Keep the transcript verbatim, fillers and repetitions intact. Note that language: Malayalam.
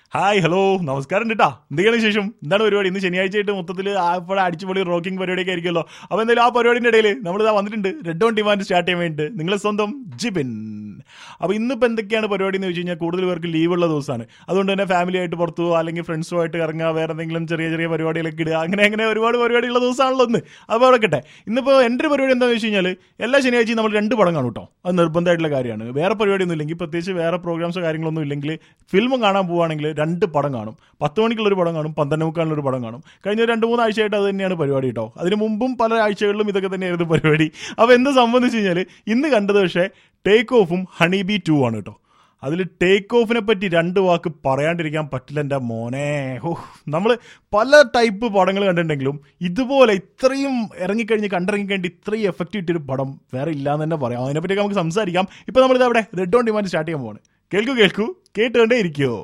ഹായ് ഹലോ നമസ്കാരം കേട്ടാ. എന്തൊക്കെയാണ് വിശേഷം? എന്താണ് പരിപാടി? ഇന്ന് ശനിയാഴ്ചയായിട്ട് മൊത്തത്തിൽ ഇപ്പോൾ അടിച്ചുപൊളി റോക്കിംഗ് പരിപാടിയൊക്കെ ആയിരിക്കുമല്ലോ. അപ്പോൾ എന്തായാലും ആ പരിപാടിൻ്റെ ഇടയിൽ നമ്മളിതാ വന്നിട്ടുണ്ട് റെഡ് ഓൺ ഡിമാൻഡ് സ്റ്റാർട്ട് ചെയ്യാൻ വേണ്ടിയിട്ട്. നിങ്ങളെ സ്വന്തം ജിബിൻ. അപ്പോൾ ഇന്നിപ്പോൾ എന്തൊക്കെയാണ് പരിപാടി എന്ന് വെച്ച് കഴിഞ്ഞാൽ കൂടുതൽ പേർക്ക് ലീവുള്ള ദിവസമാണ്. അതുകൊണ്ട് തന്നെ ഫാമിലി ആയിട്ട് പുറത്തു പോകുക, അല്ലെങ്കിൽ ഫ്രണ്ട്സുമായിട്ട് ഇറങ്ങുക, വേറെ എന്തെങ്കിലും ചെറിയ ചെറിയ പരിപാടികളൊക്കെ ഇടുക, അങ്ങനെ അങ്ങനെ ഒരുപാട് പരിപാടിയുള്ള ദിവസമാണല്ലോ ഇന്ന്. അപ്പോൾ അവിടെ കട്ടെ. ഇന്നിപ്പോൾ എൻ്റെ ഒരു പരിപാടി എന്താണെന്ന് വെച്ച് കഴിഞ്ഞാൽ എല്ലാ ശനിയാഴ്ചയും നമ്മൾ രണ്ട് പടം കാണും കേട്ടോ. അത് നിർബന്ധമായിട്ടുള്ള കാര്യമാണ്. വേറെ പരിപാടിയൊന്നും ഇല്ലെങ്കിൽ, പ്രത്യേകിച്ച് വേറെ പ്രോഗ്രാംസോ കാര്യങ്ങളൊന്നും ഇല്ലെങ്കിൽ, ഫിലിം കാണാൻ പോവുകയാണെങ്കിൽ രണ്ട് പടം കാണും. പത്ത് മണിക്കുള്ളൊരു പടം കാണും, പന്ത്രണ്ട് മുക്കാലിനൊരു പടം കാണും. കഴിഞ്ഞ രണ്ട് മൂന്ന് ആഴ്ചയായിട്ട് അത് തന്നെയാണ് പരിപാടി കേട്ടോ. അതിന് മുമ്പും പല ആഴ്ചകളിലും ഇതൊക്കെ തന്നെയായിരുന്നു പരിപാടി. അപ്പോൾ എന്ത് സംബന്ധിച്ച് കഴിഞ്ഞാൽ ഇന്ന് കണ്ടത് പക്ഷേ ടേക്ക് ഓഫും ഹണി ബി ടു ആണ് കേട്ടോ. അതിൽ ടേക്ക് ഓഫിനെ പറ്റി രണ്ട് വാക്ക് പറയാണ്ടിരിക്കാൻ പറ്റില്ല എൻ്റെ മോനെ. ഓ, നമ്മൾ പല ടൈപ്പ് പടങ്ങൾ കണ്ടിട്ടുണ്ടെങ്കിലും ഇതുപോലെ ഇത്രയും ഇറങ്ങിക്കഴിഞ്ഞ് കണ്ടിറങ്ങിക്കഴിഞ്ഞ് ഇത്രയും എഫക്റ്റ് കിട്ടിയൊരു പടം വേറെ ഇല്ലാന്ന് തന്നെ പറയാം. അതിനെപ്പറ്റിയൊക്കെ നമുക്ക് സംസാരിക്കാം. ഇപ്പോൾ നമ്മളിത് അവിടെ റെഡ് ഓൺ ഡിമാൻഡ് സ്റ്റാർട്ട് ചെയ്യാൻ പോവാണ്. കേൾക്കൂ കേൾക്കൂ കേട്ടുകൊണ്ടേ ഇരിക്കുമോ.